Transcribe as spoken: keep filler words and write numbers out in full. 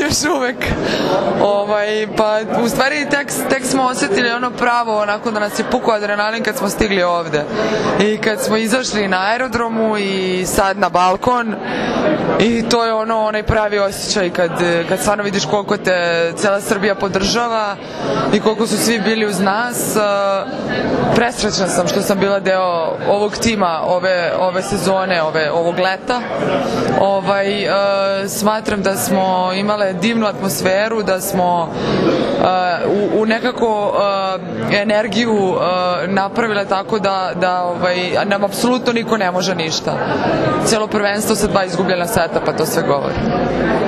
još uvek. Ovaj, pa u stvari tek, tek smo osjetili ono pravo, onako da nas je pukao adrenalin kad smo stigli ovde. I kad smo izašli na aerodromu i sad na balkon i to je ono, onaj pravi osjećaj kad, kad stvarno vidiš koliko te cela Srbija podržava i koliko su svi bili uz nas. Presrećna sam što sam bila deo ovog tima, ove, ove sezone, ove, ovog leta. Ovaj, uh, smatram da smo imale divnu atmosferu, da smo uh, u, u nekako uh, energiju uh, napravile tako da, da ovaj, nam apsolutno niko ne može ništa. Cijelo prvenstvo sa dva izgubljena seta, pa to sve govori.